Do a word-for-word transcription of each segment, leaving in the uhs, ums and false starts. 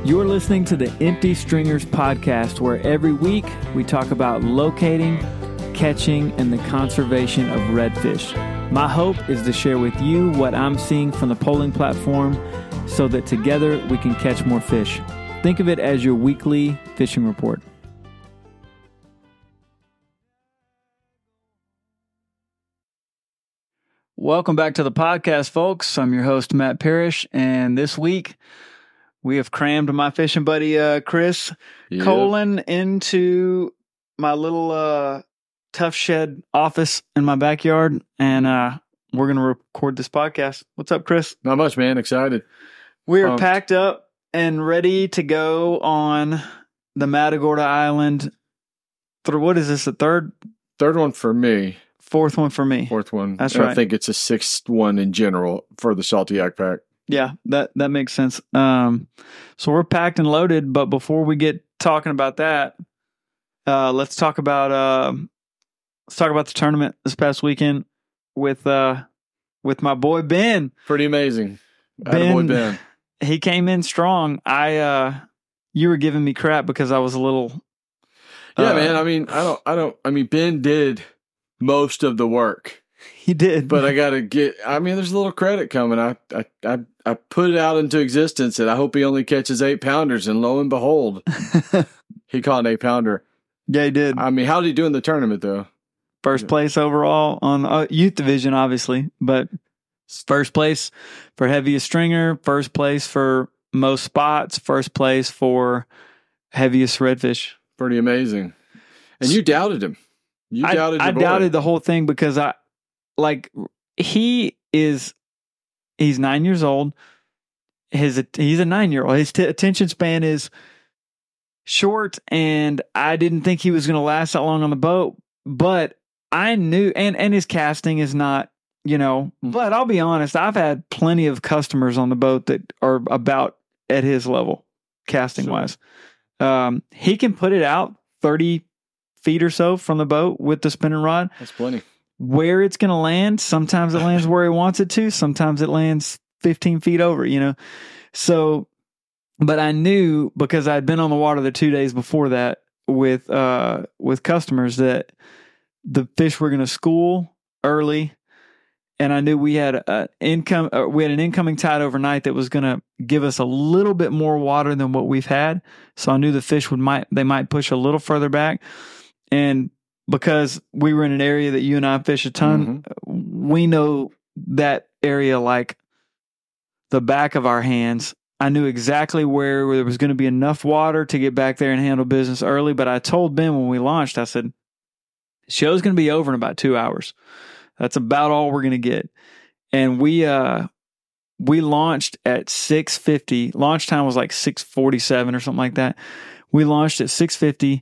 You're listening to the Empty Stringers podcast, where every week we talk about locating, catching, and the conservation of redfish. My hope is to share with you what I'm seeing from the polling platform so that together we can catch more fish. Think of it as your weekly fishing report. Welcome back to the podcast, folks. I'm your host, Matt Parrish, and this week we have crammed my fishing buddy, uh, Chris yep. Colin, into my little uh, tough shed office in my backyard, and uh, we're going to record this podcast. What's up, Chris? Not much, man. Excited. We are um, packed up and ready to go on the Matagorda Island. Th- what is this, the third? Third one for me. Fourth one for me. Fourth one. That's and right. I think it's a sixth one in general for the Salty Yak Pack. Yeah, that, that makes sense. Um, so we're packed and loaded, but before we get talking about that, uh, let's talk about uh, let's talk about the tournament this past weekend with uh, with my boy Ben. Pretty amazing. Ben, Ben. He came in strong. I uh, you were giving me crap because I was a little. Yeah, uh, man. I mean, I don't. I don't. I mean, Ben did most of the work. He did, but I gotta get. I mean, there's a little credit coming. I, I, I, I put it out into existence, and I hope he only catches eight pounders. And lo and behold, he caught an eight pounder. Yeah, he did. I mean, how did he do in the tournament, though? First place overall on uh, youth division, obviously, but first place for heaviest stringer, first place for most spots, first place for heaviest redfish. Pretty amazing. And you doubted him. You doubted. I, I boy. doubted the whole thing because I. Like, he is, he's nine years old. His He's a nine-year-old. His t- attention span is short, and I didn't think he was going to last that long on the boat. But I knew, and, and his casting is not, you know, but I'll be honest, I've had plenty of customers on the boat that are about at his level, casting-wise. Sure. Um, he can put it out thirty feet or so from the boat with the spinning rod. That's plenty. Where it's going to land, sometimes it lands where he wants it to, sometimes it lands fifteen feet over, you know. So, but I knew because I'd been on the water the two days before that with uh with customers that the fish were going to school early, and I knew we had a income uh, we had an incoming tide overnight that was going to give us a little bit more water than what we've had. So I knew the fish would might they might push a little further back, and because we were in an area that you and I fish a ton, mm-hmm. we know that area like the back of our hands. I knew exactly where, where there was going to be enough water to get back there and handle business early. But I told Ben when we launched, I said, the show's going to be over in about two hours. That's about all we're going to get. And we uh, we launched at six fifty. Launch time was like six forty-seven or something like that. We launched at six fifty.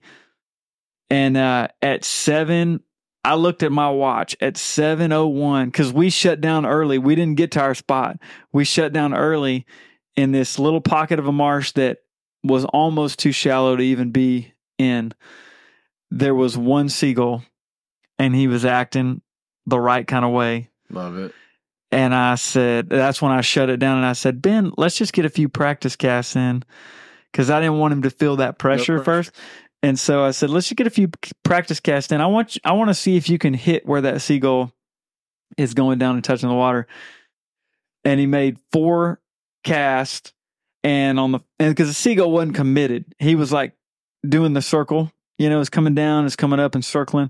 And uh, at seven, I looked at my watch at seven oh one because we shut down early. We didn't get to our spot. We shut down early in this little pocket of a marsh that was almost too shallow to even be in. There was one seagull, and he was acting the right kind of way. Love it. And I said, that's when I shut it down. And I said, Ben, let's just get a few practice casts in because I didn't want him to feel that pressure, no pressure. first. And so I said, let's just get a few practice casts in. I want you, I want to see if you can hit where that seagull is going down and touching the water. And he made four casts, and on the and because the seagull wasn't committed, he was like doing the circle. You know, it's coming down, it's coming up and circling.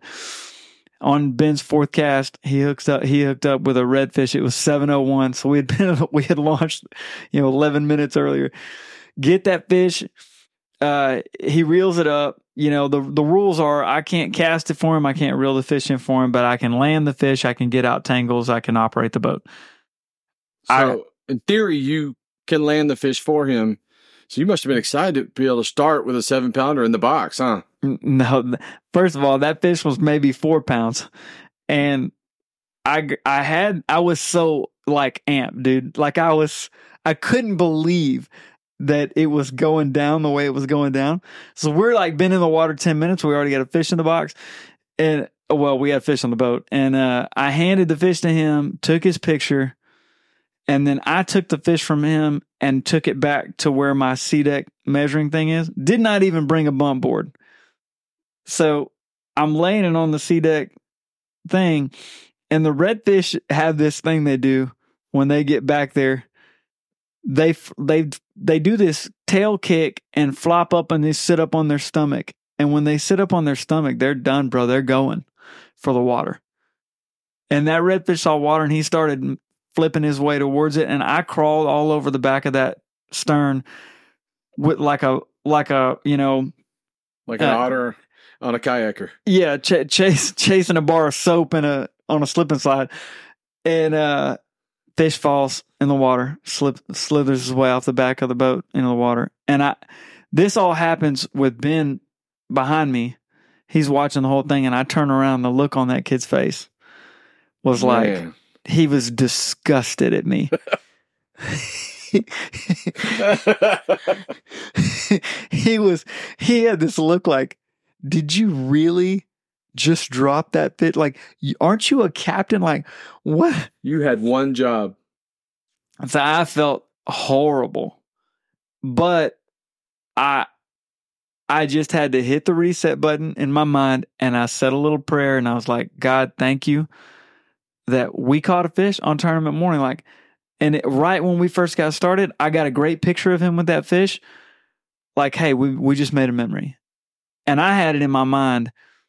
On Ben's fourth cast, he hooked up. He hooked up with a redfish. It was seven oh one, so we had been we had launched, you know, eleven minutes earlier. Get that fish. Uh, he reels it up. You know, the the rules are I can't cast it for him. I can't reel the fish in for him, but I can land the fish. I can get out tangles. I can operate the boat. So, I, in theory, you can land the fish for him. So you must have been excited to be able to start with a seven pounder in the box, huh? No, first of all, that fish was maybe four pounds, and I I had I was so like amped, dude. Like I was, I couldn't believe that it was going down the way it was going down. So we're like been in the water ten minutes. We already got a fish in the box, and well, we had fish on the boat, and uh, I handed the fish to him, took his picture. And then I took the fish from him and took it back to where my C deck measuring thing is. Did not even bring a bump board. So I'm laying it on the sea deck thing, and the redfish have this thing they do when they get back there. They they they do this tail kick and flop up and they sit up on their stomach. And when they sit up on their stomach, they're done, bro. They're going for the water. And that redfish saw water and he started flipping his way towards it. And I crawled all over the back of that stern with like a, like a, you know, like an uh, otter on a kayaker. Yeah. Ch- chase, chasing a bar of soap in a, on a slip and slide. And, uh, fish falls in the water, slip, slithers his way off the back of the boat into the water. And I, this all happens with Ben behind me. He's watching the whole thing, and I turn around. The look on that kid's face was like, Man. He was disgusted at me. he was, he had this look like, did you really just drop that fish? Like, aren't you a captain? Like, what? You had one job. So I felt horrible, but I, I just had to hit the reset button in my mind, and I said a little prayer, and I was like, God, thank you that we caught a fish on tournament morning. Like, and it, right when we first got started, I got a great picture of him with that fish. Like, hey, we we just made a memory. And I had it in my mind,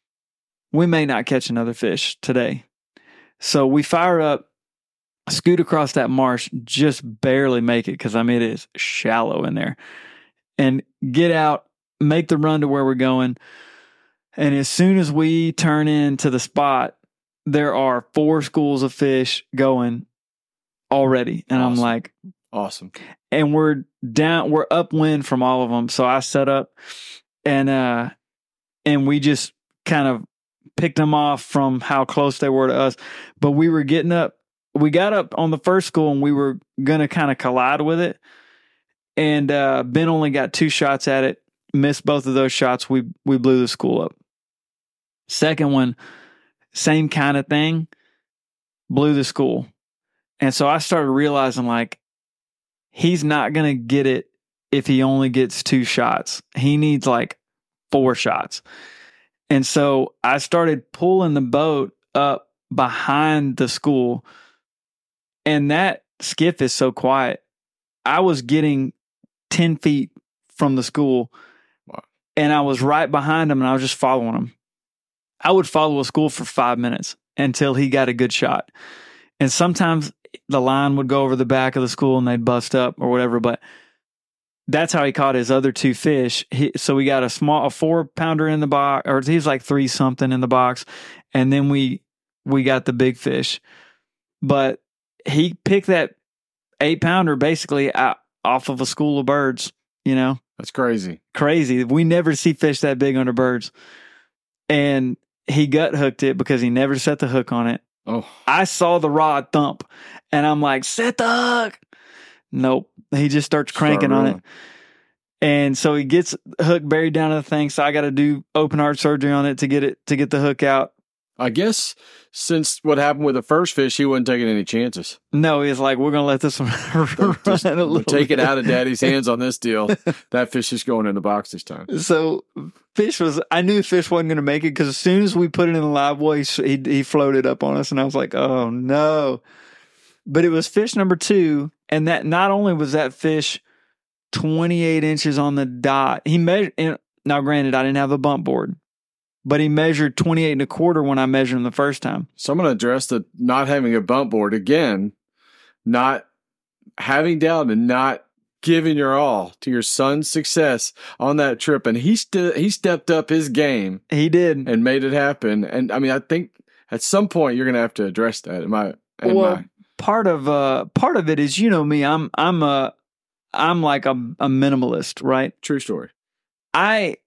we may not catch another fish today. So we fire up, scoot across that marsh, just barely make it, because I mean, it is shallow in there, and get out, make the run to where we're going. And as soon as we turn into the spot, there are four schools of fish going already. And awesome. I'm like, awesome. And we're down, we're upwind from all of them. So I set up and, uh, and we just kind of picked them off from how close they were to us. But we were getting up, we got up on the first school and we were going to kind of collide with it. And, uh, Ben only got two shots at it. Missed both of those shots. We we blew the school up. Second one, same kind of thing, blew the school. And so I started realizing, like, he's not going to get it if he only gets two shots. He needs like four shots. And so I started pulling the boat up behind the school. And that skiff is so quiet. I was getting ten feet from the school. And I was right behind him, and I was just following him. I would follow a school for five minutes until he got a good shot. And sometimes the line would go over the back of the school and they'd bust up or whatever. But that's how he caught his other two fish. He, so we got a small, a four pounder in the box, or he's like three something in the box. And then we, we got the big fish. But he picked that eight pounder basically out, off of a school of birds, you know? That's crazy. Crazy. We never see fish that big under birds. And he gut hooked it because he never set the hook on it. Oh. I saw the rod thump and I'm like, set the hook. Nope. He just starts cranking Start on it. And so he gets the hook buried down to the thing. So I got to do open heart surgery on it to get it, to get the hook out. I guess since what happened with the first fish, he wasn't taking any chances. No, he's like, we're going to let this one run Just, a little take bit. it out of daddy's hands on this deal. That fish is going in the box this time. So fish was, I knew fish wasn't going to make it because as soon as we put it in the live well, he, he, he floated up on us and I was like, oh no. But it was fish number two. And that not only was that fish twenty-eight inches on the dot, he measured, now granted, I didn't have a bump board. But he measured twenty-eight and a quarter when I measured him the first time. So I'm going to address the not having a bump board again, not having doubt and not giving your all to your son's success on that trip. And he st- he stepped up his game. He did. And made it happen. And I mean, I think at some point you're going to have to address that. Am I? Am well, I? part of uh, part of it is, you know me, I'm I'm a I'm like a, a minimalist, right? True story. I.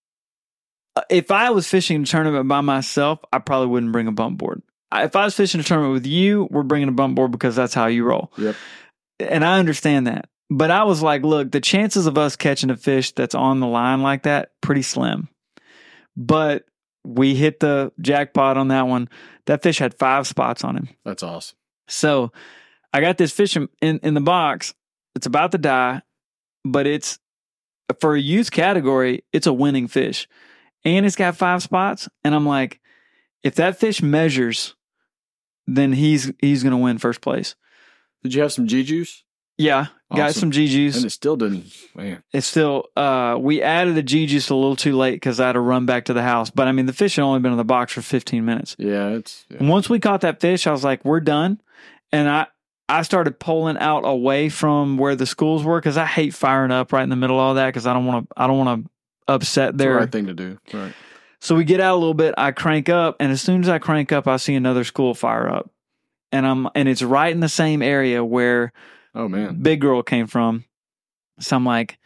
If I was fishing a tournament by myself, I probably wouldn't bring a bump board. If I was fishing a tournament with you, we're bringing a bump board because that's how you roll. Yep. And I understand that. But I was like, look, the chances of us catching a fish that's on the line like that, pretty slim. But we hit the jackpot on that one. That fish had five spots on him. That's awesome. So I got this fish in, in, in the box. It's about to die, but it's for a youth category, it's a winning fish. And it's got five spots. And I'm like, if that fish measures, then he's he's going to win first place. Did you have some G juice? Yeah, Awesome. got some G juice. And it still didn't, man. It's still, uh, we added the G juice a little too late because I had to run back to the house. But I mean, the fish had only been in the box for fifteen minutes. Yeah, it's. Yeah. And once we caught that fish, I was like, we're done. And I, I started pulling out away from where the schools were because I hate firing up right in the middle of all that because I don't want to, I don't want to upset their. It's the right thing to do. Right. So we get out a little bit. I crank up, and as soon as I crank up, I see another school fire up, and I'm and it's right in the same area where. Oh, man. Big Girl came from. So I'm like,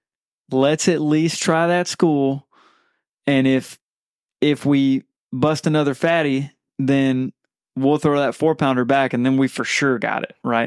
let's at least try that school. And if if we bust another fatty, then we'll throw that four pounder back and then we for sure got it, right?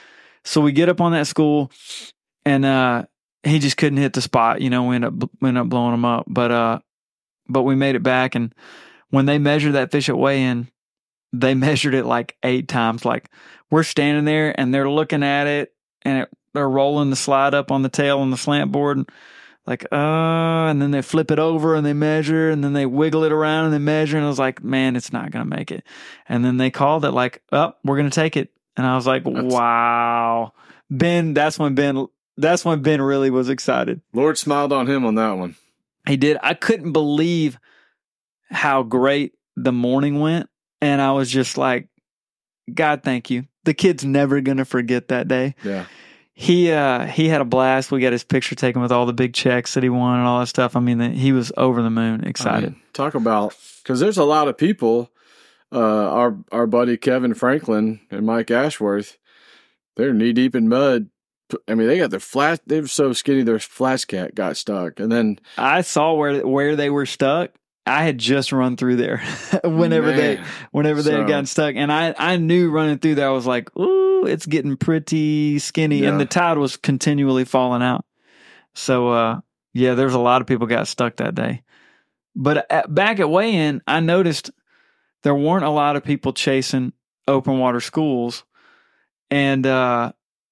So we get up on that school and uh, he just couldn't hit the spot. You know, we end up we end up blowing him up. But uh but we made it back, and when they measured that fish at weigh-in, they measured it like eight times. Like we're standing there and they're looking at it and it, they're rolling the slide up on the tail on the slant board. And like, uh, and then they flip it over and they measure and then they wiggle it around and they measure. And I was like, man, it's not going to make it. And then they called it like, oh, we're going to take it. And I was like, that's, wow. Ben, that's when Ben, that's when Ben really was excited. Lord smiled on him on that one. He did. I couldn't believe how great the morning went. And I was just like, God, thank you. The kid's never going to forget that day. Yeah. He uh, he had a blast. We got his picture taken with all the big checks that he won and all that stuff. I mean, the, he was over the moon excited. I mean, talk about, because there's a lot of people, uh, our our buddy Kevin Franklin and Mike Ashworth, they're knee deep in mud. I mean, they got their flat, they were so skinny, their flash cat got stuck. And then I saw where where they were stuck. I had just run through there whenever man. they whenever they so, had gotten stuck. And I, I knew running through there, I was like, ooh, it's getting pretty skinny. Yeah. And the tide was continually falling out. So, uh, yeah, there's a lot of people got stuck that day. But at, back at weigh-in, I noticed there weren't a lot of people chasing open water schools. And uh,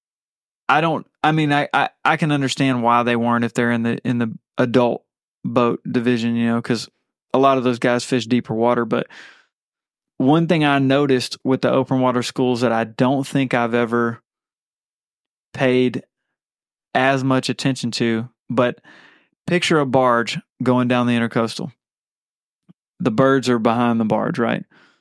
I don't, I mean, I, I, I can understand why they weren't if they're in the in the adult boat division, you know, because a lot of those guys fish deeper water. But one thing I noticed with the open water schools that I don't think I've ever paid as much attention to, but picture a barge going down the intercoastal. The birds are behind the barge, right?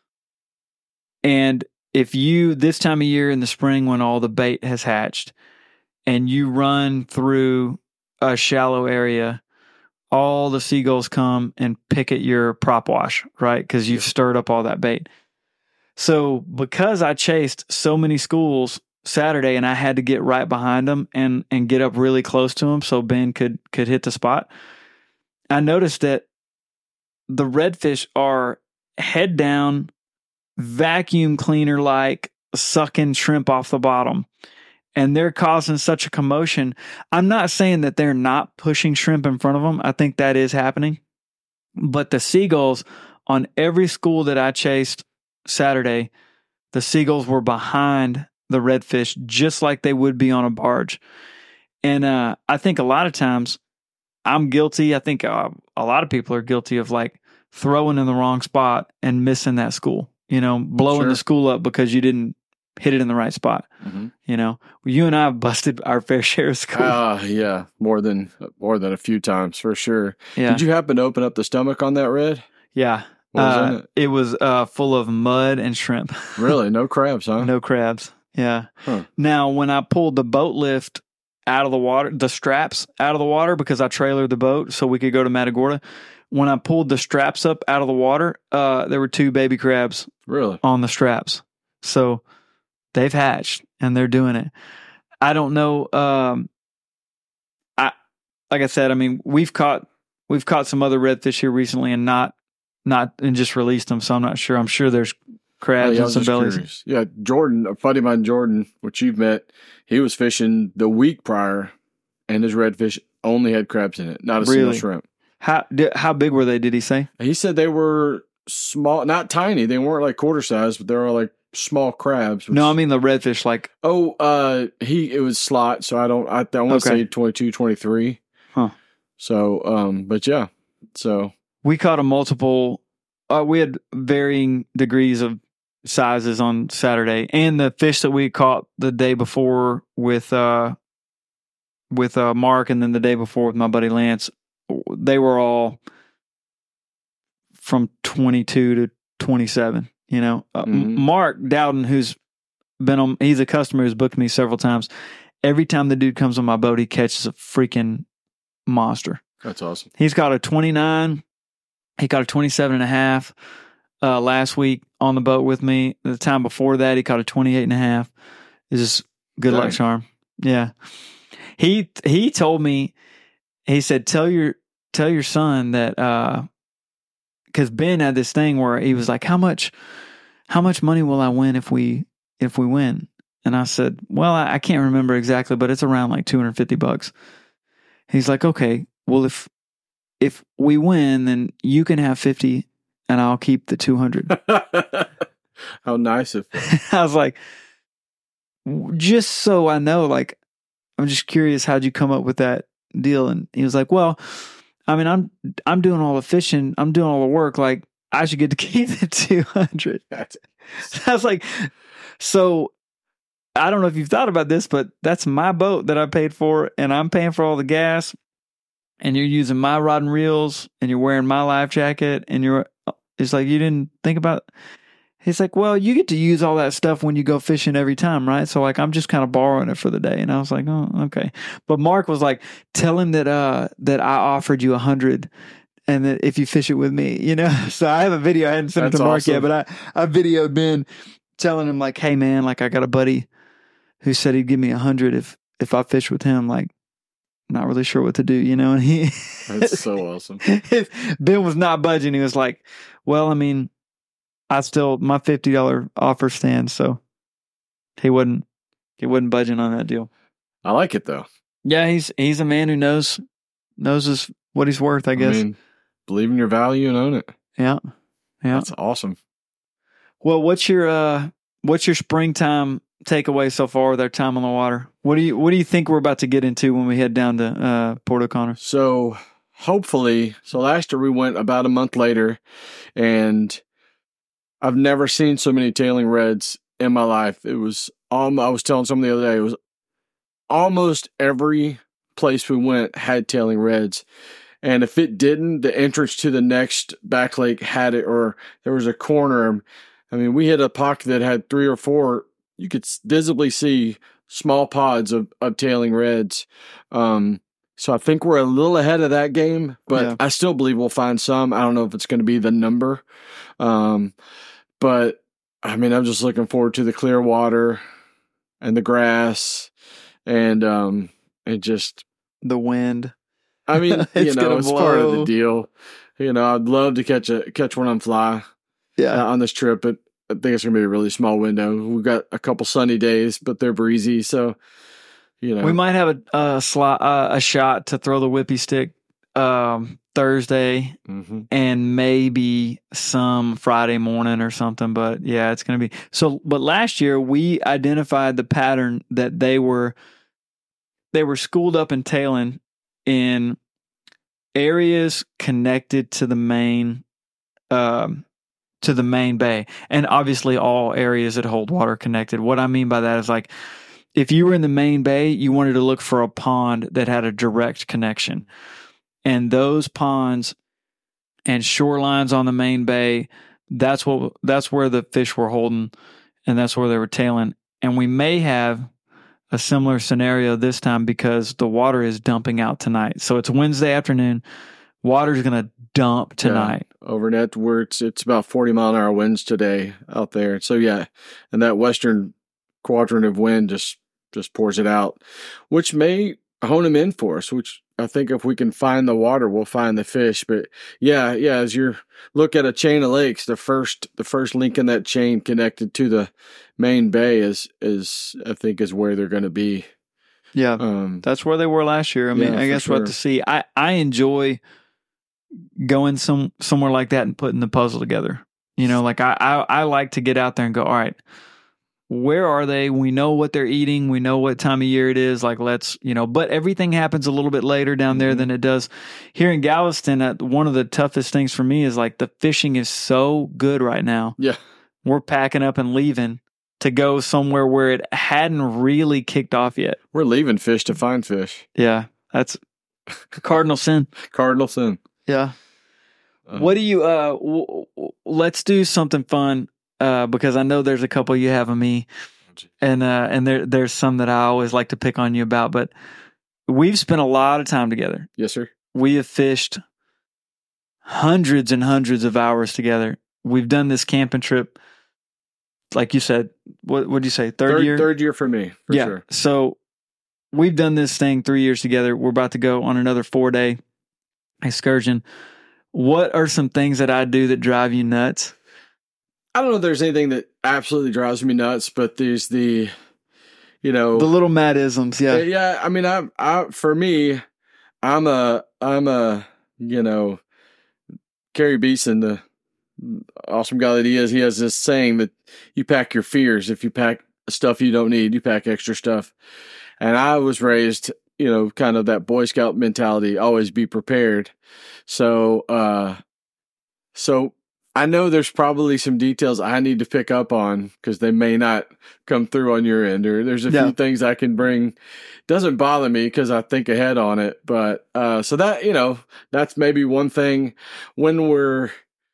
And if you, this time of year in the spring when all the bait has hatched and you run through a shallow area, all the seagulls come and pick at your prop wash, right? Because you've stirred up all that bait. So because I chased so many schools Saturday and I had to get right behind them and, and get up really close to them so Ben could, could hit the spot, I noticed that the redfish are head down, vacuum cleaner like sucking shrimp off the bottom. And they're causing such a commotion. I'm not saying that they're not pushing shrimp in front of them. I think that is happening. But the seagulls on every school that I chased Saturday, the seagulls were behind the redfish just like they would be on a barge. And uh, I think a lot of times I'm guilty. I think uh, a lot of people are guilty of like throwing in the wrong spot and missing that school, you know, blowing Sure. the school up because you didn't hit it in the right spot. Mm-hmm. You know, you and I have busted our fair share of schools. Uh, yeah, more than more than a few times for sure. yeah. Did you happen to open up the stomach on that red? yeah. What was Uh, in it? it was uh, full of mud and shrimp. Really? No crabs, huh? No crabs. Yeah. Huh. Now, when I pulled the boat lift out of the water, the straps out of the water, because I trailered the boat so we could go to Matagorda, when I pulled the straps up out of the water, uh, there were two baby crabs Really? on the straps. So they've hatched and they're doing it. I don't know. Um, I like I said, I mean, we've caught we've caught some other redfish here recently and not not and just released them. So I'm not sure. I'm sure there's crabs Oh, yeah, I and was some just bellies. curious. Yeah, Jordan, a buddy of mine, Jordan, which you've met, he was fishing the week prior, and his redfish only had crabs in it, not a single Really? shrimp. How did, how big were they? Did he say? He said they were small, not tiny. They weren't like quarter size, but they were like small crabs. which- No, I mean the redfish. Like oh, uh, he it was slot, so I don't. I, I want to Okay. say twenty-two, twenty-three. Huh. So, um, but yeah, so we caught a multiple. Uh, we had varying degrees of sizes on Saturday, and the fish that we caught the day before with uh with uh Mark, and then the day before with my buddy Lance, they were all from twenty-two to twenty-seven. You know, uh, Mhm. Mark Dowden, who's been on, he's a customer who's booked me several times. Every time the dude comes on my boat, he catches a freaking monster. that's awesome. He's got a twenty-nine. He caught a twenty-seven and a half uh, last week on the boat with me. The time before that, he caught a twenty-eight and a half. It's just good Dang. luck charm. Yeah. He he told me, he said, tell your tell your son that, uh, because Ben had this thing where he was like, how much how much money will I win if we if we win? And I said, well, I, I can't remember exactly, but it's around like two hundred fifty bucks. He's like, okay, well, if if we win, then you can have fifty and I'll keep the two hundred. How nice of him. I was like, just so I know, like, I'm just curious, how'd you come up with that deal? And he was like, well, I mean, I'm I'm doing all the fishing, I'm doing all the work, like, I should get to keep the two hundred. I was like, so I don't know if you've thought about this, but that's my boat that I paid for, and I'm paying for all the gas, and you're using my rod and reels, and you're wearing my life jacket, and you're, it's like, you didn't think about, he's like, well, you get to use all that stuff when you go fishing every time, right? So like, I'm just kind of borrowing it for the day. And I was like, oh, okay. But Mark was like, tell him that, uh, that I offered you a hundred and that if you fish it with me, you know? So I have a video. I hadn't sent That's it to Mark awesome. yet, but I, I videoed Ben telling him like, hey man, like I got a buddy who said he'd give me a hundred if, if I fish with him, like, not really sure what to do, you know? And he, That's so awesome. Ben was not budging. He was like, well, I mean, I still, my fifty dollars offer stands. So he wasn't, he wasn't budging on that deal. I like it though. Yeah. He's, he's a man who knows, knows his, what he's worth, I guess. I mean, believe in your value and own it. Yeah. Yeah. That's awesome. Well, what's your, uh, what's your springtime takeaway so far with our time on the water? What do you, what do you think we're about to get into when we head down to, uh, Port O'Connor? So hopefully, so last year we went about a month later, and I've never seen so many tailing reds in my life. It was, um, I was telling someone the other day, it was almost every place we went had tailing reds. And if it didn't, the entrance to the next back lake had it, or there was a corner. I mean, we hit a pocket that had three or four. You could visibly see small pods of, of tailing reds. Um, so I think we're a little ahead of that game, but Yeah. I still believe we'll find some. I don't know if it's going to be the number. Um, but I mean, I'm just looking forward to the clear water and the grass and, um, and just The wind. I mean, you It's know, gonna it's part of the blow. deal. You know, I'd love to catch a catch one on fly Yeah. uh, on this trip, but I think it's gonna be a really small window. We've got a couple sunny days, but they're breezy, so you know We might have a a, sli- uh, a shot to throw the whippy stick um, Thursday hmm and maybe some Friday morning or something. But yeah, it's going to be so. But last year we identified the pattern that they were they were schooled up and tailing in areas connected to the main um, to the main bay, and obviously all areas that hold water connected. What I mean by that is like, if you were in the main bay, you wanted to look for a pond that had a direct connection. And those ponds and shorelines on the main bay, that's what that's where the fish were holding, and that's where they were tailing. And we may have a similar scenario this time because the water is dumping out tonight. So it's Wednesday afternoon. Water's going to dump tonight. Yeah, over net where it's it's about forty mile an hour winds today out there. So yeah, and that western quadrant of wind just just pours it out, which may hone them in for us, which I think if we can find the water, we'll find the fish. But yeah, yeah, as you look at a chain of lakes, the first the first link in that chain connected to the main bay is is I think is where they're going to be. Yeah. Um, That's where they were last year. I mean, Yeah, I for guess we'll have sure. to see. I, I enjoy going some somewhere like that and putting the puzzle together. You know, like I, I, I like to get out there and go, all right, where are they? We know what they're eating. We know what time of year it is. Like, let's, you know, but everything happens a little bit later down there Mm-hmm. than it does here in Galveston. Uh, one of the toughest things for me is like the fishing is so good right now. Yeah. We're packing up and leaving to go somewhere where it hadn't really kicked off yet. We're leaving fish to find fish. Yeah. That's cardinal sin. Cardinal sin. Yeah. Uh, What do you, uh, w- w- let's do something fun. Uh, because I know there's a couple you have of me, and uh, and there there's some that I always like to pick on you about. But we've spent a lot of time together. Yes, sir. We have fished hundreds and hundreds of hours together. We've done this camping trip, like you said. What would you say? Third, Third year. Third year for me, for yeah. sure. So we've done this thing three years together. We're about to go on another four day excursion. What are some things that I do that drive you nuts? I don't know if there's anything that absolutely drives me nuts, but there's the, you know, The little Matt-isms, yeah. yeah. I mean, I, I, for me, I'm a, I'm a, you know, Carrie Beeson, the awesome guy that he is. He has this saying that you pack your fears. If you pack stuff you don't need, you pack extra stuff. And I was raised, you know, kind of that Boy Scout mentality, always be prepared. So, uh, so. I know there's probably some details I need to pick up on because they may not come through on your end, or there's a Yeah. few things I can bring. Doesn't bother me because I think ahead on it. But, uh, so that, you know, that's maybe one thing when we're,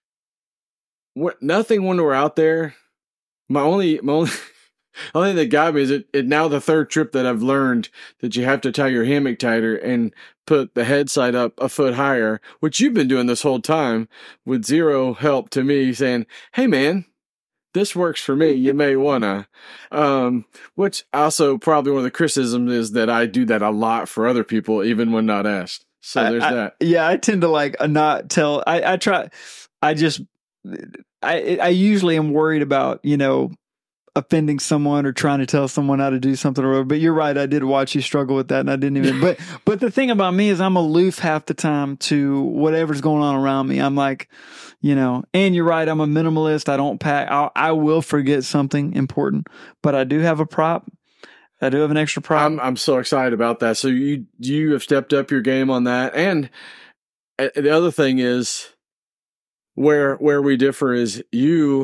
what, nothing when we're out there. My only, my only, only thing that got me is it, it now the third trip that I've learned that you have to tie your hammock tighter and put the head side up a foot higher, which you've been doing this whole time with zero help to me saying, hey man, this works for me. You may wanna, um, which also probably one of the criticisms is that I do that a lot for other people, even when not asked. So there's I, I, that. Yeah, I tend to like not tell. I, I try. I just. I I usually am worried about, you know, offending someone or trying to tell someone how to do something or whatever. But you're right. I did watch you struggle with that, and I didn't even. but but the thing about me is I'm aloof half the time to whatever's going on around me. I'm like, you know, and you're right. I'm a minimalist. I don't pack. I'll, I will forget something important, but I do have a prop. I do have an extra prop. I'm I'm so excited about that. So you you have stepped up your game on that, and uh, the other thing is where where we differ is you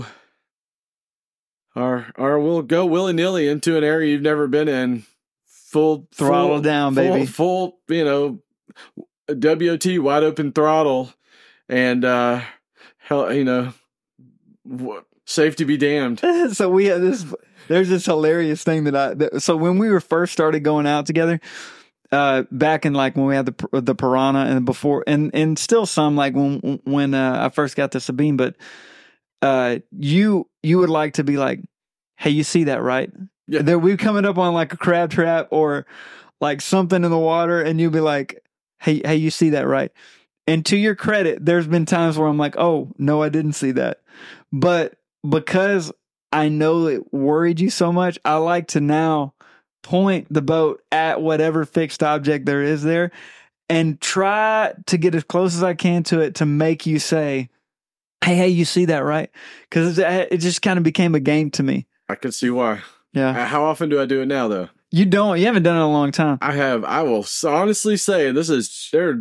are are will go willy nilly into an area you've never been in, full Throttle full, down, full, baby. full you know W O T wide open throttle, and uh, hell you know w- safety be damned. So we have this. There's this hilarious thing that I. That, so when we were first started going out together, uh, back in like when we had the the Piranha and before, and and still some like when when uh, I first got the Sabine, but uh, you you would like to be like, hey, you see that, right? Yeah. There we coming up on like a crab trap or like something in the water, and you'd be like, hey, hey, you see that, right? And to your credit, there's been times where I'm like, oh no, I didn't see that, but because I know it worried you so much, I like to now point the boat at whatever fixed object there is there and try to get as close as I can to it to make you say, hey, hey, you see that, right? Because it just kind of became a game to me. I can see why. Yeah. Uh, How often do I do it now, though? You don't. You haven't done it in a long time. I have. I will honestly say this is they're,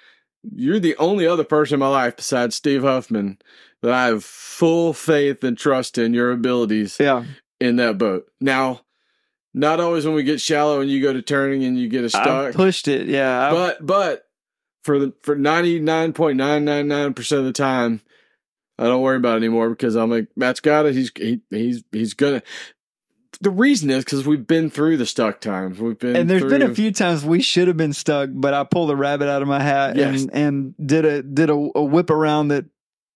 you're the only other person in my life besides Steve Huffman that I have full faith and trust in your abilities Yeah. in that boat. Now, not always when we get shallow and you go to turning and you get a I stuck, pushed it. Yeah. I've- but but for the for ninety-nine point nine nine nine percent of the time, I don't worry about it anymore because I'm like, Matt's got it. He's he, he's he's gonna. The reason is because we've been through the stuck times. We've been and there's through, been a few times we should have been stuck, but I pulled a rabbit out of my hat Yes. and, and did a did a, a whip around that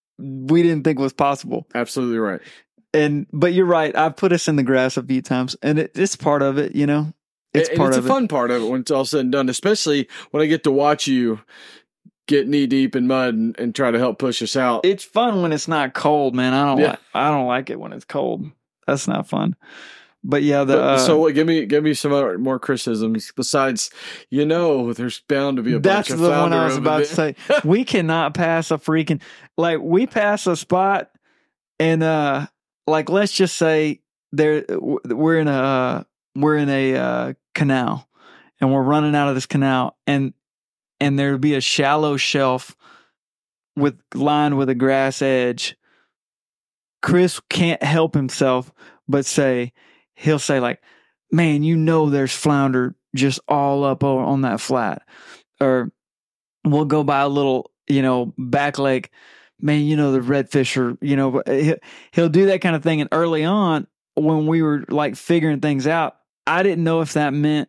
we didn't think was possible. Absolutely right. And but you're right. I've put us in the grass a few times, and it, it's part of it. You know, it's and part it's of a fun part of it when it's all said and done, especially when I get to watch you get knee deep in mud and, and try to help push us out. it. It's fun when it's not cold, man. I don't Yeah. like. I don't like it when it's cold. That's not fun. But yeah, the But- uh, so what, give me give me some other, more criticisms besides, you know, there's bound to be a that's bunch the of one I founder was of about it. to say. We cannot pass a freaking like we pass a spot, and uh, like let's just say there we're in a we're in a uh, canal, and we're running out of this canal, and and there'd be a shallow shelf with lined with a grass edge. Chris can't help himself but say, he'll say like, man, you know there's flounder just all up on that flat. Or we'll go by a little, you know, back lake. Man, you know, the redfish are, you know, he'll do that kind of thing. And early on, when we were like figuring things out, I didn't know if that meant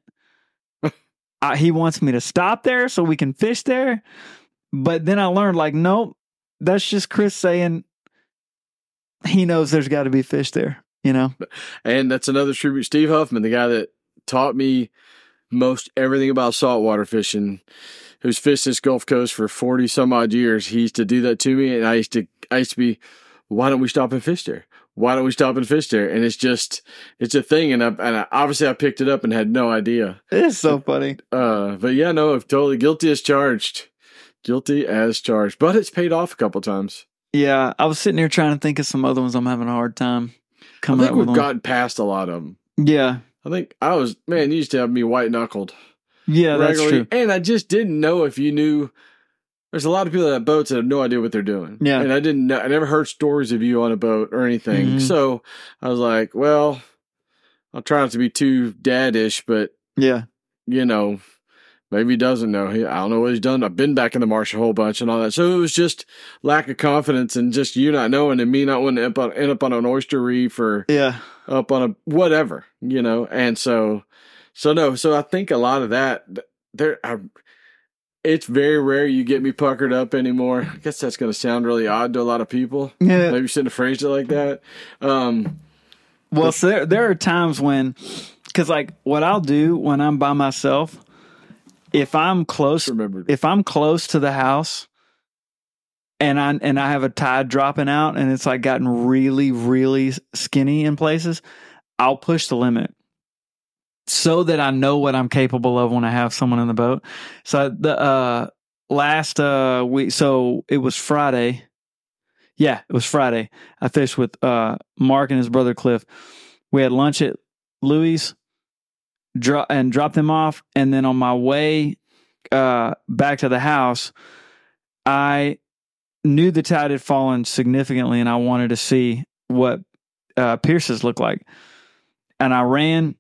I, he wants me to stop there so we can fish there. But then I learned like, nope, that's just Chris saying he knows there's got to be fish there, you know? And that's another tribute. Steve Huffman, the guy that taught me most everything about saltwater fishing, who's fished this Gulf Coast for forty some odd years. He used to do that to me. And I used to, I used to be, why don't we stop and fish there? Why don't we stop and fish there? And it's just, it's a thing. And I, and I, obviously I picked it up and had no idea. It's so funny. Uh, but yeah, no, totally guilty as charged. Guilty as charged. But it's paid off a couple times. Yeah, I was sitting here trying to think of some other ones I'm having a hard time coming I up think with. we've them. gotten past a lot of them. Yeah. I think I was, man, you used to have me white knuckled. Yeah, that's true. And I just didn't know if you knew. There's a lot of people that have boats that have no idea what they're doing. Yeah. And I didn't know, I never heard stories of you on a boat or anything. Mm-hmm. So I was like, well, I'll try not to be too dadish, but, Yeah. you know, maybe he doesn't know. He, I don't know what he's done. I've been back in the marsh a whole bunch and all that. So it was just lack of confidence and just you not knowing and me not wanting to end up on, end up on an oyster reef or Yeah. up on a whatever, you know. And so, so no. So I think a lot of that there. I, it's very rare you get me puckered up anymore. I guess that's going to sound really odd to a lot of people. Yeah. Maybe you shouldn't have phrased it like that. Um, Well, so there there are times when, because like what I'll do when I'm by myself, if I'm close, remembered. if I'm close to the house, and I and I have a tide dropping out, and it's like gotten really really skinny in places, I'll push the limit so that I know what I'm capable of when I have someone in the boat. So the uh, last uh, week, so it was Friday. Yeah, it was Friday. I fished with uh, Mark and his brother Cliff. We had lunch at Louis. Dro- and dropped them off, and then on my way uh, back to the house, I knew the tide had fallen significantly, and I wanted to see what uh, Pierce's looked like. And I ran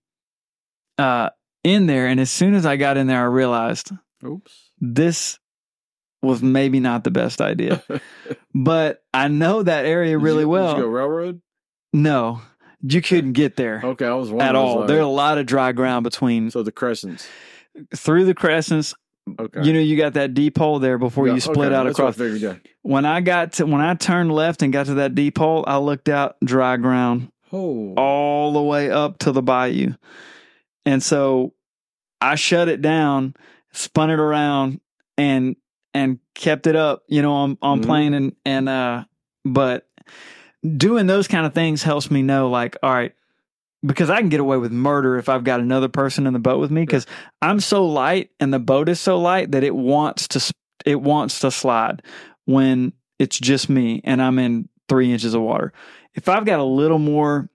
uh, in there, and as soon as I got in there, I realized, oops, this was maybe not the best idea. But I know that area really did you, well. Did you go railroad? No. You couldn't get there Okay, I was wondering. at all. Like, There's a lot of dry ground between. so the crescents. Through the crescents, Okay. you know, you got that deep hole there before Yeah, you split okay, out that's what I across. figured, yeah. When I got to, when I turned left and got to that deep hole, I looked out dry ground Oh. all the way up to the bayou. And so I shut it down, spun it around and, and kept it up, you know, on, on Mhm. plane and, and, uh, but doing those kind of things helps me know like, all right, because I can get away with murder if I've got another person in the boat with me because I'm so light and the boat is so light that it wants to, it wants to slide when it's just me and I'm in three inches of water. If I've got a little more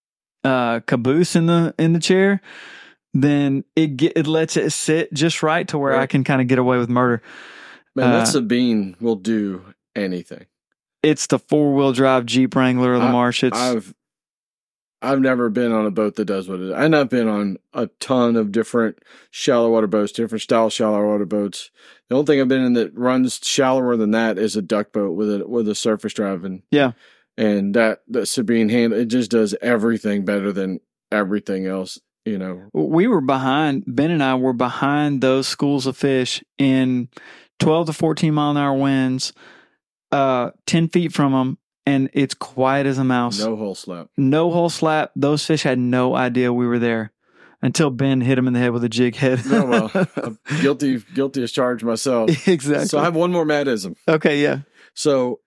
uh, caboose in the in the chair, then it get, it lets it sit just right to where Right. I can kind of get away with murder. Man, that uh, Sabine will do anything. It's the four wheel drive Jeep Wrangler of the I- marsh. It's I've I've never been on a boat that does what it is. And I've been on a ton of different shallow water boats, different style shallow water boats. The only thing I've been in that runs shallower than that is a duck boat with a with a surface drive, and yeah. and that that Sabine handle it just does everything better than everything else. You know, We were behind, Ben and I were behind those schools of fish in twelve to fourteen mile an hour winds, uh, ten feet from them, and it's quiet as a mouse. no hole slap. No hole slap. Those fish had no idea we were there until Ben hit him in the head with a jig head. No, well, I'm guilty guilty as charged myself. Exactly. So I have one more Mattism. Okay, yeah. So,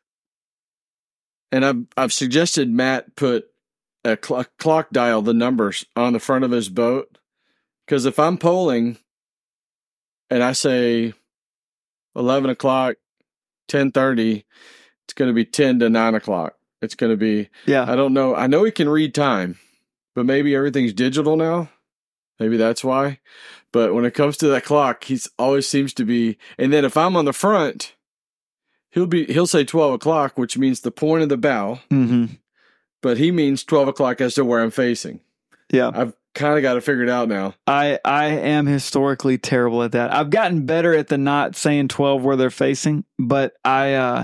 and I've I've suggested Matt put a cl- clock dial the numbers on the front of his boat, because if I'm polling and I say eleven o'clock, ten thirty, it's going to be ten to nine o'clock. It's going to be. Yeah. I don't know. I know he can read time. but maybe everything's digital now. Maybe that's why. But when it comes to that clock, he's always seems to be. And then if I'm on the front, he'll be he'll say twelve o'clock, which means the point of the bow. Mm-hmm. But he means twelve o'clock as to where I'm facing. Yeah. I've kind of got it figured out now. I, I am historically terrible at that. I've gotten better at the not saying twelve where they're facing, but I, uh,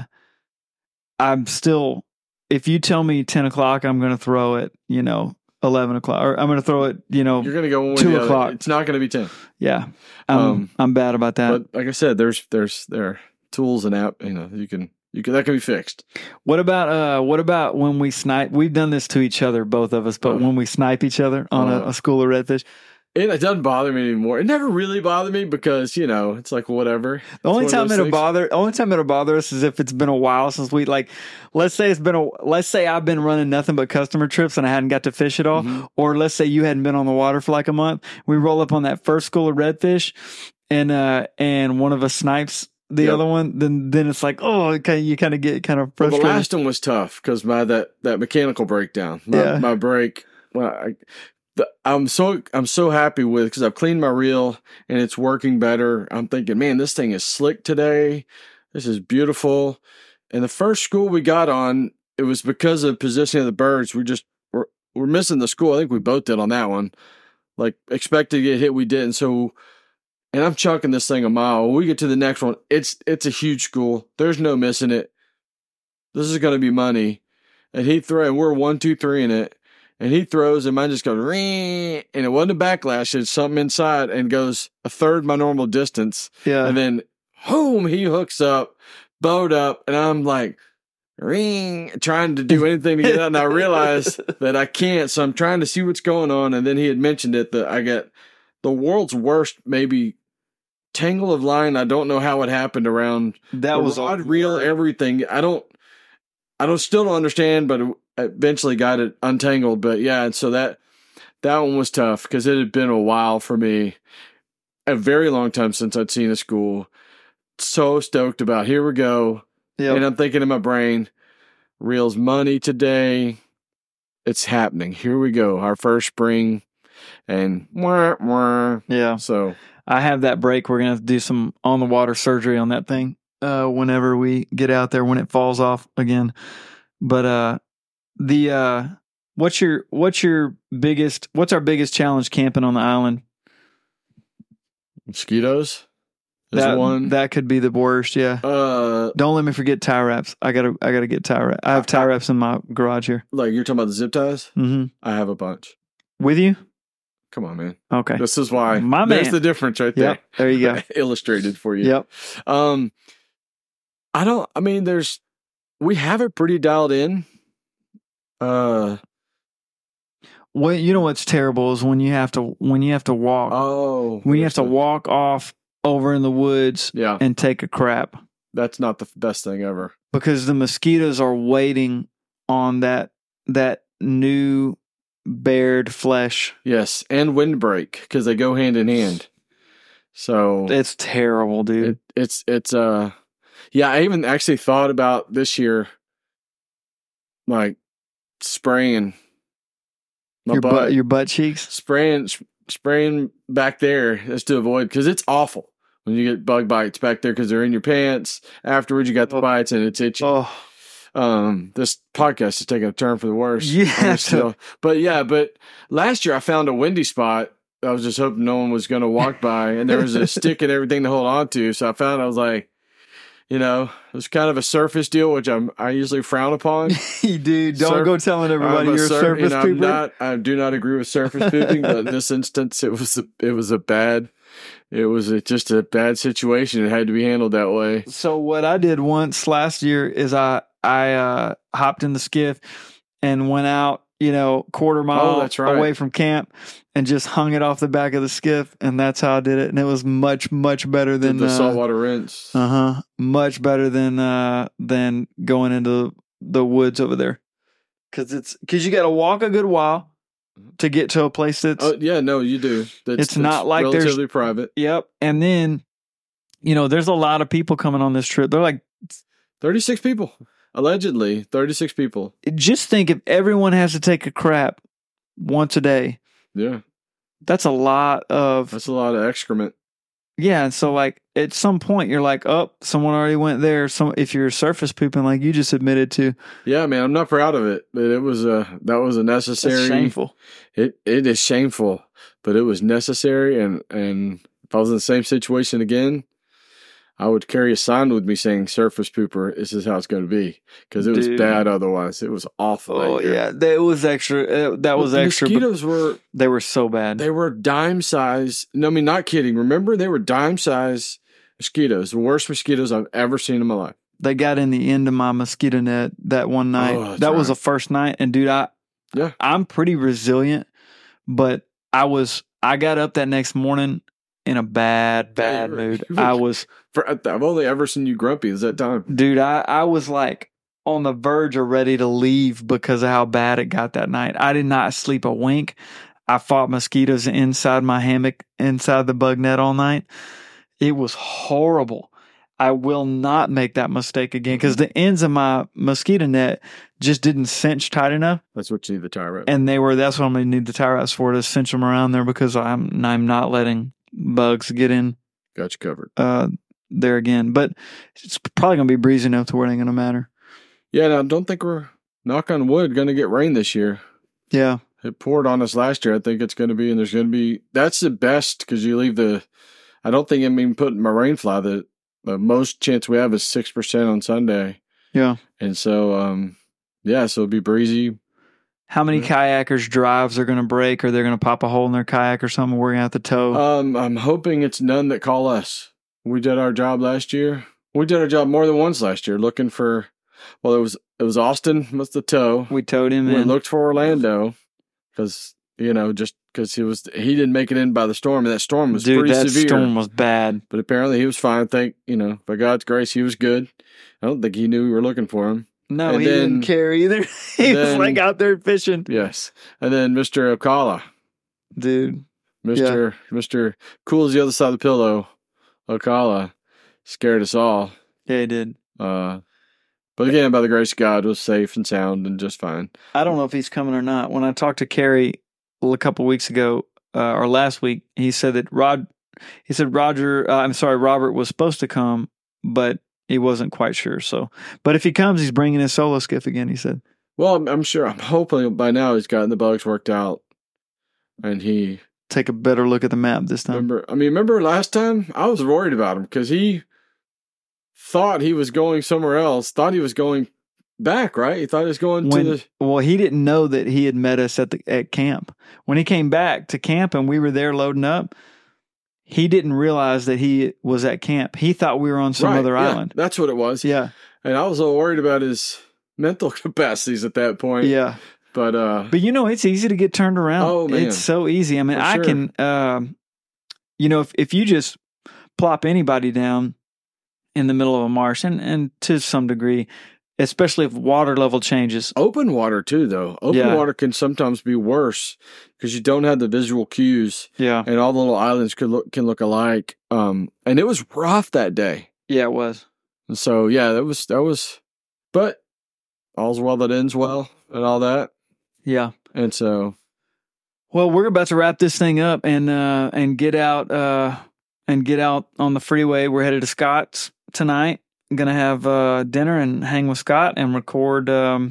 I'm still, if you tell me ten o'clock, I'm going to throw it, you know, eleven o'clock, or I'm going to throw it, you know, You're going to go one way two or the other. o'clock. It's not going to be ten. Yeah. I'm, Um, I'm bad about that. But like I said, there's, there's, there are tools and app, you know, you can, you can, that can be fixed. What about, uh, what about when we snipe? We've done this to each other, both of us, but Oh. when we snipe each other on Oh. a, a school of redfish, It, it doesn't bother me anymore. It never really bothered me because, you know, it's like whatever. the only It's one time of those it'll things. bother, only time it'll bother us is if it's been a while since we like, let's say it's been a, let's say I've been running nothing but customer trips and I hadn't got to fish at all, Mhm. or let's say you hadn't been on the water for like a month. We roll up on that first school of redfish, and uh, and one of us snipes the Yep. other one. Then then it's like, oh, okay, you kind of get kind of Well, the frustrated. last one was tough because my that that mechanical breakdown, my, Yeah. my brake. Well, I, the, I'm so I'm so happy with because I've cleaned my reel and it's working better. I'm thinking, man, this thing is slick today. This is beautiful. And the first school we got on, it was because of positioning of the birds. We just we're we're missing the school. I think we both did on that one. Like expected to get hit, we didn't. So. And I'm chucking this thing a mile. When we get to the next one, it's it's a huge school. There's no missing it. This is going to be money. And he throw, and we're one, two, three in it. And he throws, and mine just goes, ring, and it wasn't a backlash. It's something inside and goes a third my normal distance. Yeah, And then, boom, he hooks up, bowed up, and I'm like, ring, trying to do anything to get out. And I realize that I can't, so I'm trying to see what's going on. And then he had mentioned it that I get the world's worst, maybe, tangle of line. I don't know how it happened around that the was rod, a- reel, everything. I don't, I don't still don't understand, but eventually got it untangled. But yeah, and so that that one was tough because it had been a while for me, a very long time since I'd seen a school. So stoked about here we go, Yep. and I'm thinking in my brain, reels money today. It's happening. Here we go, our first spring, and wah, wah. yeah. So I have that break. We're gonna have to do some on the water surgery on that thing uh, whenever we get out there when it falls off again. But uh, the uh, what's your what's your biggest what's our biggest challenge camping on the island? mosquitoes is That one. that could be the worst. Yeah. uh, Don't let me forget tie wraps. I gotta I gotta get tie wraps. I have tie wraps in my garage here. like you're talking about the zip ties. Mm-hmm. I have a bunch. With you? Come on, man. Okay. This is why. My There's man. the difference right there. Yep. There you go. Illustrated for you. Yep. Um, I don't. I mean, there's. We have it pretty dialed in. Uh Well, you know what's terrible is when you have to when you have to walk oh. when you have to understood. walk off over in the woods Yeah, and take a crap. that's not the best thing ever. Because the mosquitoes are waiting on that that new bared flesh. Yes, and windbreak because they go hand in hand. So It's terrible, dude. it, it's it's uh yeah. I even actually thought about this year, like spraying my your butt. butt, your butt cheeks. spraying sp- spraying back there just to avoid because it's awful when you get bug bites back there because they're in your pants. Afterwards, you got the Oh. bites and it's itchy. Oh, Um, this podcast is taking a turn for the worse. You have I'm still- to- but yeah, but last year I found a windy spot. I was just hoping no one was going to walk by, and there was a stick and everything to hold on to. So I found I was like, you know, it was kind of a surface deal, which I'm I usually frown upon. dude, don't Surf- go telling everybody I'm a you're a sur- surface you know, I'm pooper. not, I do not agree with surface pooping, but in this instance, it was a, it was a bad, it was a, just a bad situation. It had to be handled that way. So what I did once last year is I I uh, hopped in the skiff and went out, you know, quarter mile Oh, that's right. away from camp and just hung it off the back of the skiff, and that's how I did it. And it was much much better Did than the uh, saltwater rinse. Uh huh. Much better than uh than going into the woods over there, because it's because you got to walk a good while to get to a place that's Oh yeah, no, you do. That's, It's not like there's- relatively private. yep. And then, you know, there's a lot of people coming on this trip. They're like, Thirty-six people, allegedly, thirty-six people. just think if everyone has to take a crap once a day. Yeah. That's a lot of That's a lot of excrement. Yeah, and so like at some point you're like, oh, someone already went there. Some if you're surface pooping, like you just admitted to. Yeah, man, I'm not proud of it, but it was a that was a necessary. That's shameful. It it is shameful, but it was necessary. And and if I was in the same situation again, I would carry a sign with me saying "surface pooper." This is how it's going to be, because it was Dude. bad. Otherwise, it was awful. Oh yeah, that was extra. Uh, that was the extra. but Mosquitoes were They were so bad. they were dime size. No, I mean not kidding. Remember, they were dime size mosquitoes. The worst mosquitoes I've ever seen in my life. They got in the end of my mosquito net that one night. Oh, that's that was right. the first night, and dude, I Yeah. I'm pretty resilient, but I was I got up that next morning in a bad bad you were- mood. you were- I was For, I've only ever seen you grumpy. Is that time? dude, I I was like on the verge of ready to leave because of how bad it got that night. I did not sleep a wink. I fought mosquitoes inside my hammock, inside the bug net all night. It was horrible. I will not make that mistake again because the ends of my mosquito net just didn't cinch tight enough. That's what you need the tie wrap. And they were, that's what I'm going to need the tie wraps for, to cinch them around there, because I'm, I'm not letting bugs get in Got you covered. uh, there again. But it's probably going to be breezy enough to where it ain't going to matter. Yeah, now, I don't think we're, knock on wood, going to get rain this year. Yeah. It poured on us last year. I think it's going to be, and there's going to be, that's the best because you leave the, I don't think I mean putting my rain fly, the, the most chance we have is six percent on Sunday. Yeah. And so, um, yeah, so it'll be breezy. How many Yeah. kayakers' drives are going to break, or they're going to pop a hole in their kayak or something? We're going to have to tow. Um, I'm hoping it's none that call us. We did our job last year. We did our job more than once last year looking for, well, it was, it was Austin with the tow. we towed him We in. looked for Orlando because, you know, just because he was, he didn't make it in by the storm, and that storm was Dude, pretty that severe. storm was bad. But apparently he was fine. Thank, you know, by God's grace, he was good. I don't think he knew we were looking for him. No, And he then- didn't care either. he was then- like out there fishing. Yes. And then Mister Ocala, Dude. Mister Mister Cool as the other side of the pillow, Ocala, scared us all. Yeah, he did. Uh, but again, by the grace of God, was safe and sound and just fine. I don't know if he's coming or not. When I talked to Carrie a couple weeks ago, uh, or last week, he said that Rod, he said Roger, uh, I'm sorry, Robert was supposed to come, but he wasn't quite sure. So, but if he comes, he's bringing his solo skiff again, he said. Well, I'm, I'm sure, I'm hoping by now he's gotten the bugs worked out. And he, Take a better look at the map this time. remember, I mean, remember last time? I was worried about him because he thought he was going somewhere else, thought he was going back, right? He thought he was going When, to the, well, he didn't know that he had met us at the at camp. When he came back to camp and we were there loading up, he didn't realize that he was at camp. He thought we were on some right, other yeah, island. That's what it was. Yeah, And I was a little worried about his mental capacities at that point. yeah. But, uh, But you know, it's easy to get turned around. Oh, man. It's so easy. I mean, For I sure. can, um, you know, if, if you just plop anybody down in the middle of a marsh, and, and to some degree, especially if water level changes. open water too, though. Open Yeah. water can sometimes be worse because you don't have the visual cues, Yeah. and all the little islands could look can look alike. Um, and it was rough that day. Yeah, it was. And so, yeah, that was that was. But all's well that ends well, and all that. Yeah. And so, Well, we're about to wrap this thing up and uh, and get out uh, and get out on the freeway. We're headed to Scott's tonight. I'm gonna have uh, dinner and hang with Scott and record um,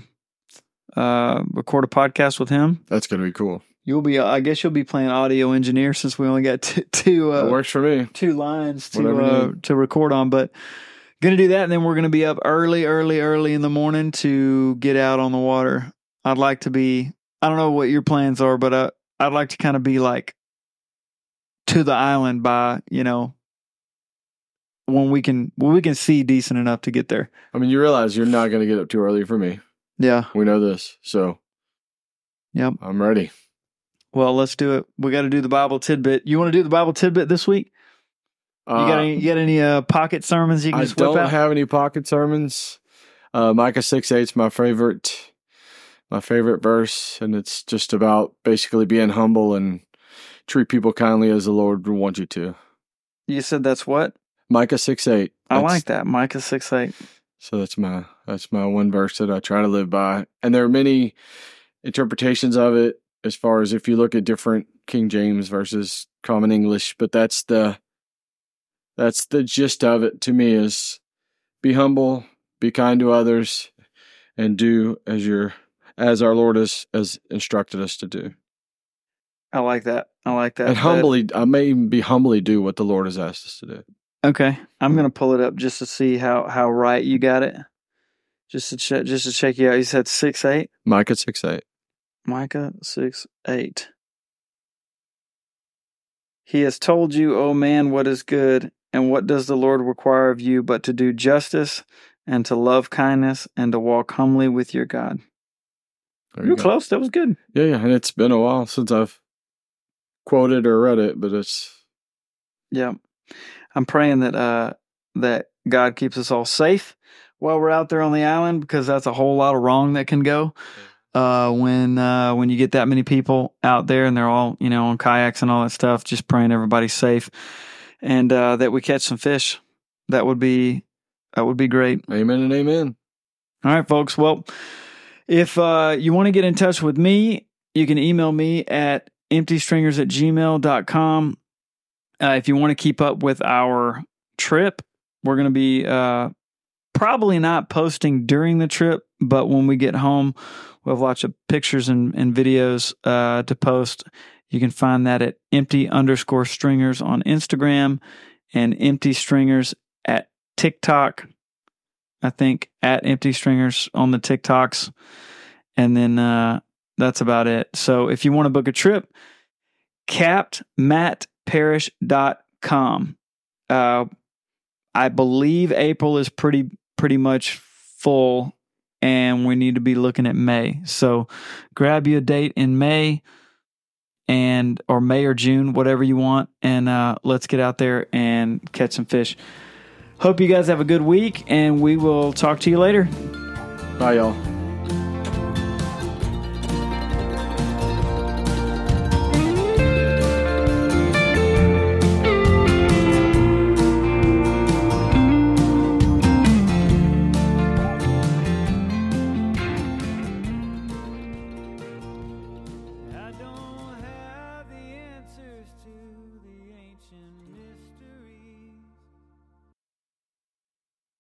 uh, record a podcast with him. that's gonna be cool. You'll be, I guess, you'll be playing audio engineer since we only got two two, It uh, works for me. two lines to Whatever you uh, need. to record on. But gonna do that, and then we're gonna be up early, early, early in the morning to get out on the water. I'd like to be. I don't know what your plans are, but uh, I'd like to kind of be like to the island by, you know, when we can when we can see decent enough to get there. I mean, you realize you're not gonna get up too early for me. Yeah. We know this, so Yep. I'm ready. Well, let's do it. We got to do the Bible tidbit. You want to do the Bible tidbit this week? You got Uh, any? You got any uh, pocket sermons you can I just whip don't out? have any pocket sermons. Uh, Micah six eight's my favorite, my favorite verse, and it's just about basically being humble and treat people kindly as the Lord would want you to. You said that's what? Micah six eight. I That's- like that. Micah six eight. So that's my that's my one verse that I try to live by, and there are many interpretations of it. as far as if you look at different King James versus Common English, but that's the that's the gist of it to me is be humble, be kind to others, and do as your as our Lord has, has instructed us to do. I like that. I like that. And humbly, I may even be humbly do what the Lord has asked us to do. Okay, I'm going to pull it up just to see how, how right you got it. Just to check, just to check you out. You said six eight. Micah six eight. Micah six eight. He has told you, O man, what is good, and what does the Lord require of you but to do justice and to love kindness and to walk humbly with your God. There You were go. close. That was good. Yeah, yeah, and it's been a while since I've quoted or read it, but it's Yeah. I'm praying that uh, that God keeps us all safe while we're out there on the island, because that's a whole lot of wrong that can go uh, when uh, when you get that many people out there and they're all, you know, on kayaks and all that stuff. Just praying everybody's safe and uh, that we catch some fish. That would be that would be great. amen and amen. All right, folks. Well, if uh, you want to get in touch with me, you can email me at empty stringers at gmail dot com. Uh, if you want to keep up with our trip, we're going to be uh, probably not posting during the trip, but when we get home, we'll have lots of pictures and, and videos uh, to post. You can find that at empty underscore stringers on Instagram and empty stringers at TikTok. I think at empty stringers on the TikToks. And then uh, that's about it. So if you want to book a trip, capped matt parish dot com. Uh, I believe April is pretty pretty much full, and we need to be looking at May. So grab you a date in May, and or May or June, whatever you want, and uh, let's get out there and catch some fish. Hope you guys have a good week, and we will talk to you later. Bye, y'all.